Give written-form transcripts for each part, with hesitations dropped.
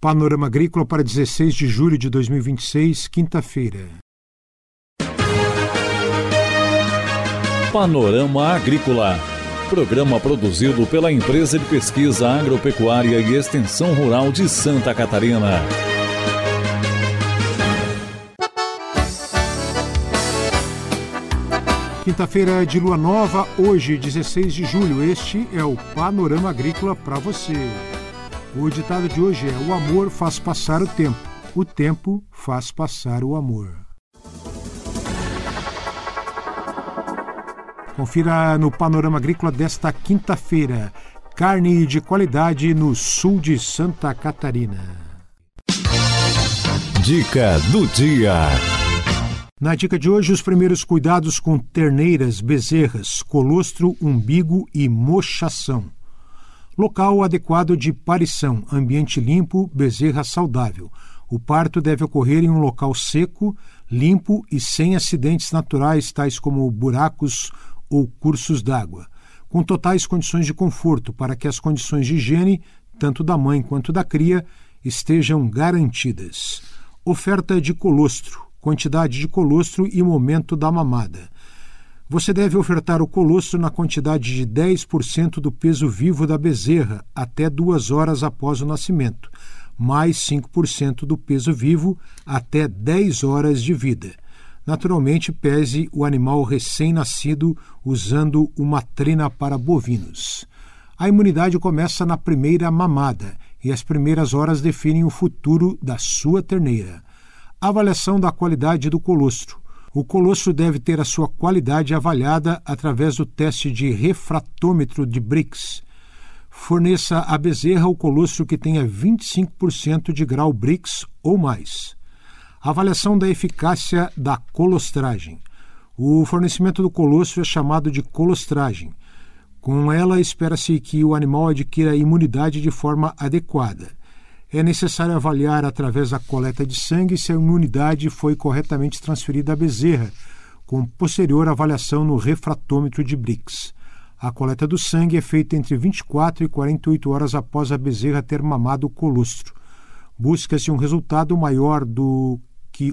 Panorama Agrícola para 16 de julho de 2026, quinta-feira. Panorama Agrícola. Programa produzido pela Empresa de Pesquisa Agropecuária e Extensão Rural de Santa Catarina. Quinta-feira de lua nova, hoje, 16 de julho. Este é o Panorama Agrícola para você. O ditado de hoje é: o amor faz passar o tempo faz passar o amor. Confira no Panorama Agrícola desta quinta-feira: carne de qualidade no sul de Santa Catarina. Dica do dia. Na dica de hoje, os primeiros cuidados com terneiras, bezerras, colostro, umbigo e mochação. Local adequado de parição, ambiente limpo, bezerra saudável. O parto deve ocorrer em um local seco, limpo e sem acidentes naturais, tais como buracos ou cursos d'água, com totais condições de conforto para que as condições de higiene, tanto da mãe quanto da cria, estejam garantidas. Oferta de colostro, quantidade de colostro e momento da mamada. Você deve ofertar o colostro na quantidade de 10% do peso vivo da bezerra até 2 horas após o nascimento, mais 5% do peso vivo até 10 horas de vida. Naturalmente, pese o animal recém-nascido usando uma trena para bovinos. A imunidade começa na primeira mamada e as primeiras horas definem o futuro da sua terneira. Avaliação da qualidade do colostro. O colostro deve ter a sua qualidade avaliada através do teste de refratômetro de Brix. Forneça à bezerra o colostro que tenha 25% de grau Brix ou mais. Avaliação da eficácia da colostragem. O fornecimento do colostro é chamado de colostragem. Com ela, espera-se que o animal adquira imunidade de forma adequada. É necessário avaliar através da coleta de sangue se a imunidade foi corretamente transferida à bezerra, com posterior avaliação no refratômetro de Brix. A coleta do sangue é feita entre 24 e 48 horas após a bezerra ter mamado o colostro. Busca-se um resultado maior do que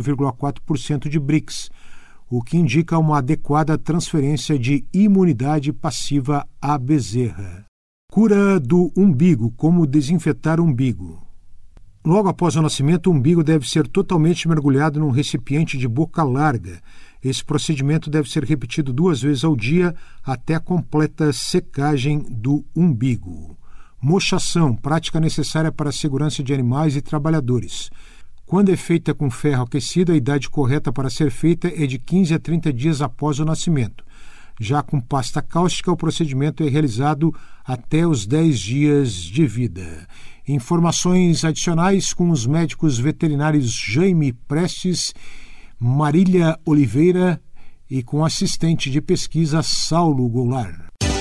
8,4% de Brix, o que indica uma adequada transferência de imunidade passiva à bezerra. Cura do umbigo, como desinfetar o umbigo. Logo após o nascimento, o umbigo deve ser totalmente mergulhado num recipiente de boca larga. Esse procedimento deve ser repetido 2 vezes ao dia até a completa secagem do umbigo. Mochação, prática necessária para a segurança de animais e trabalhadores. Quando é feita com ferro aquecido, a idade correta para ser feita é de 15 a 30 dias após o nascimento. Já com pasta cáustica, o procedimento é realizado até os 10 dias de vida. Informações adicionais com os médicos veterinários Jaime Prestes, Marília Oliveira e com o assistente de pesquisa Saulo Goulart.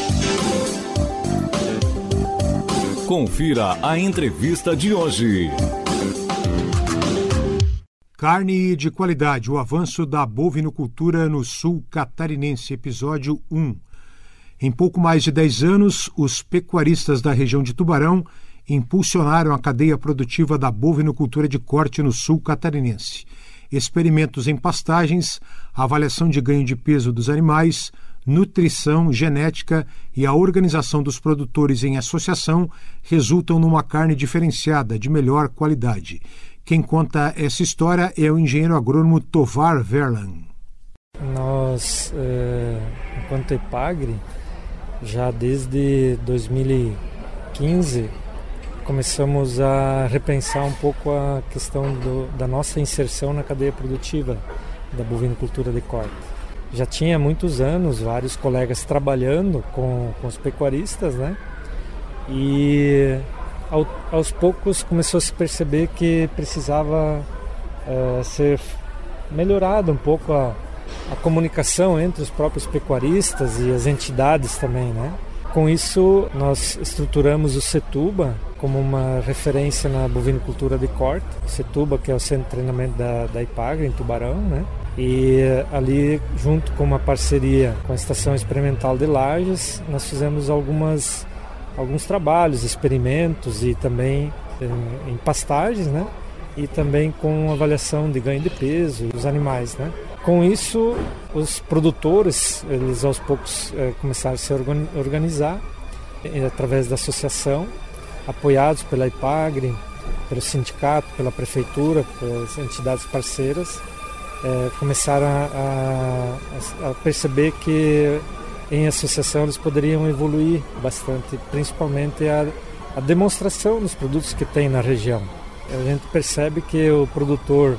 Confira a entrevista de hoje. Carne de qualidade, o avanço da bovinocultura no sul catarinense, episódio 1. Em pouco mais de 10 anos, os pecuaristas da região de Tubarão impulsionaram a cadeia produtiva da bovinocultura de corte no sul catarinense. Experimentos em pastagens, avaliação de ganho de peso dos animais, nutrição, genética e a organização dos produtores em associação resultam numa carne diferenciada, de melhor qualidade. Quem conta essa história é o engenheiro agrônomo Tovar Verlan. Nós, enquanto Epagre, já desde 2015, começamos a repensar um pouco a questão da nossa inserção na cadeia produtiva da bovinocultura de corte. Já tinha muitos anos vários colegas trabalhando com os pecuaristas, né? E aos poucos começou a se perceber que precisava ser melhorada um pouco a comunicação entre os próprios pecuaristas e as entidades também, né? Com isso, nós estruturamos o Setuba como uma referência na bovinocultura de corte. O Setuba, que é o centro de treinamento da Ipagre, em Tubarão, né? E ali, junto com uma parceria com a Estação Experimental de Lages, nós fizemos alguns trabalhos, experimentos e também em pastagens, né? E também com avaliação de ganho de peso dos animais, né? Com isso, os produtores, eles aos poucos começaram a se organizar através da associação, apoiados pela IPAGRE, pelo sindicato, pela prefeitura, pelas entidades parceiras, começaram a perceber que em associação eles poderiam evoluir bastante, principalmente a demonstração dos produtos que tem na região. A gente percebe que o produtor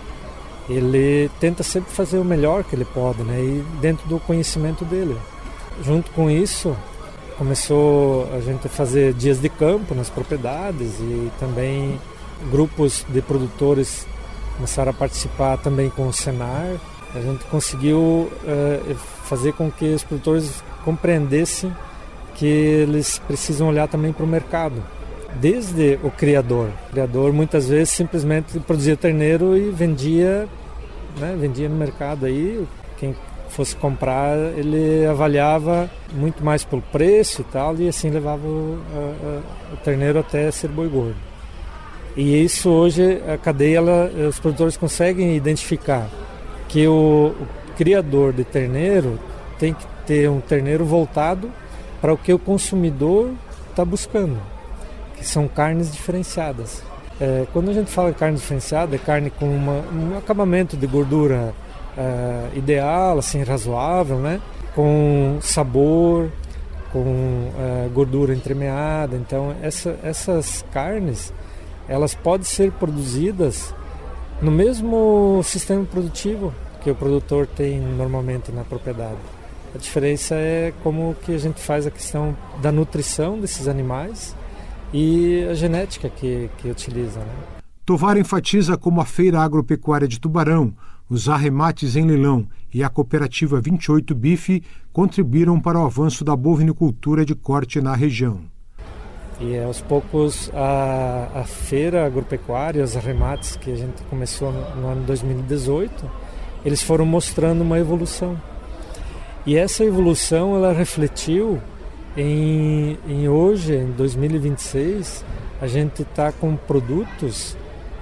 ele tenta sempre fazer o melhor que ele pode, né? E dentro do conhecimento dele. Junto com isso, começou a gente a fazer dias de campo nas propriedades e também grupos de produtores começaram a participar também com o Senar. A gente conseguiu fazer com que os produtores compreendessem que eles precisam olhar também para o mercado. Desde o criador. O criador muitas vezes simplesmente produzia terneiro e vendia, né, vendia no mercado. Aí quem fosse comprar, ele avaliava muito mais pelo preço e tal, e assim levava o terneiro até ser boi gordo. E isso hoje, a cadeia, os produtores conseguem identificar que o criador de terneiro tem que ter um terneiro voltado para o que o consumidor está buscando, que são carnes diferenciadas. Quando a gente fala de carne diferenciada, é carne com um acabamento de gordura ideal, assim, razoável, né? Com sabor, com gordura entremeada. Então, essas carnes, elas podem ser produzidas no mesmo sistema produtivo que o produtor tem normalmente na propriedade. A diferença é como que a gente faz a questão da nutrição desses animais e a genética que utiliza, né? Tovar enfatiza como a Feira Agropecuária de Tubarão, os arremates em leilão e a cooperativa 28 Bife contribuíram para o avanço da bovinicultura de corte na região. E aos poucos a Feira Agropecuária, os arremates que a gente começou no ano 2018, eles foram mostrando uma evolução. E essa evolução ela refletiu em hoje, em 2026, a gente está com produtos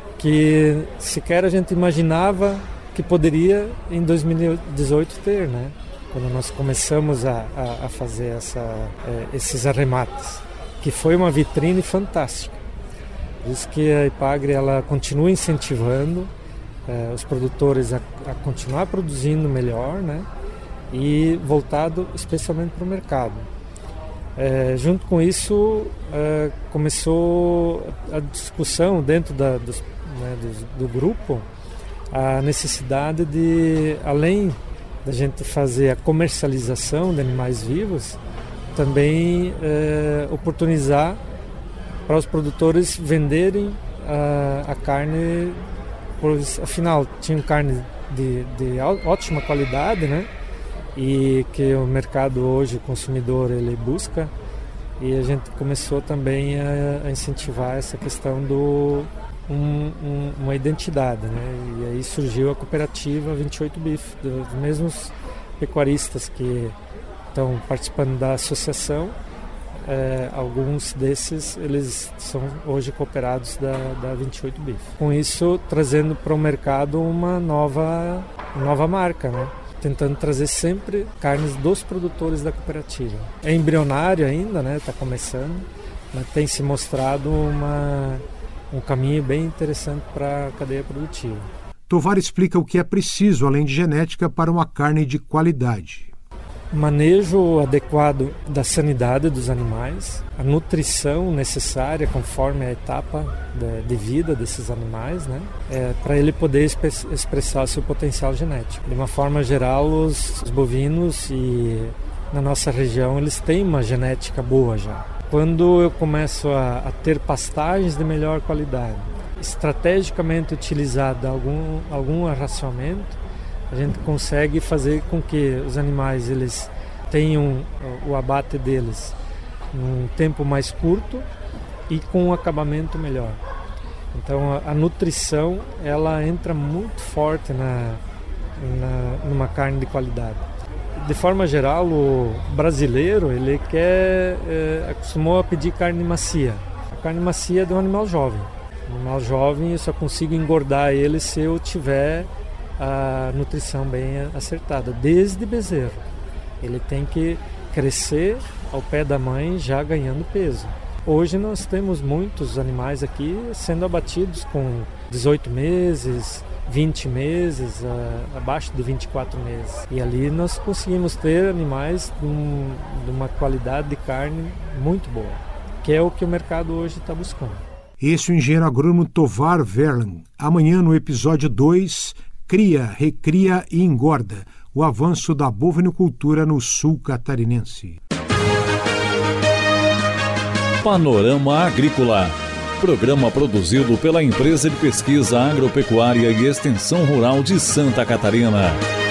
que sequer a gente imaginava que poderia em 2018 ter, né? Quando nós começamos a fazer esses arremates, que foi uma vitrine fantástica. Por isso que a IPAGRE ela continua incentivando os produtores a continuar produzindo melhor, né? E voltado especialmente para o mercado. Junto com isso, começou a discussão dentro do grupo, a necessidade de, além da gente fazer a comercialização de animais vivos, também oportunizar para os produtores venderem a carne, pois afinal tinham carne de ótima qualidade, né? E que o mercado hoje, o consumidor, ele busca, e a gente começou também a incentivar essa questão uma identidade, né? E aí surgiu a cooperativa 28 Bife, dos mesmos pecuaristas que estão participando da associação. Alguns desses eles são hoje cooperados da 28 Bife. Com isso, trazendo para o mercado uma nova marca, né? Tentando trazer sempre carnes dos produtores da cooperativa. É embrionário ainda, né? Está começando, mas tem se mostrado um caminho bem interessante para a cadeia produtiva. Tovar explica o que é preciso, além de genética, para uma carne de qualidade. Manejo adequado da sanidade dos animais, a nutrição necessária conforme a etapa de vida desses animais, né? Para ele poder expressar seu potencial genético. De uma forma geral, os bovinos na nossa região eles têm uma genética boa já. Quando eu começo a ter pastagens de melhor qualidade, estrategicamente utilizado algum arracionamento, a gente consegue fazer com que os animais eles tenham o abate deles num tempo mais curto e com um acabamento melhor. Então a nutrição ela entra muito forte numa carne de qualidade. De forma geral, o brasileiro ele acostumou a pedir carne macia. A carne macia é de um animal jovem. Animal jovem eu só consigo engordar ele se eu tiver a nutrição bem acertada, desde bezerro. Ele tem que crescer ao pé da mãe já ganhando peso. Hoje nós temos muitos animais aqui sendo abatidos com 18 meses, 20 meses, abaixo de 24 meses. E ali nós conseguimos ter animais de uma qualidade de carne muito boa, que é o que o mercado hoje está buscando. Esse é o engenheiro agrônomo Tovar Verlan. Amanhã no episódio 2, Cria, Recria e Engorda, o avanço da bovinocultura no sul catarinense. Panorama Agrícola, programa produzido pela Empresa de Pesquisa Agropecuária e Extensão Rural de Santa Catarina.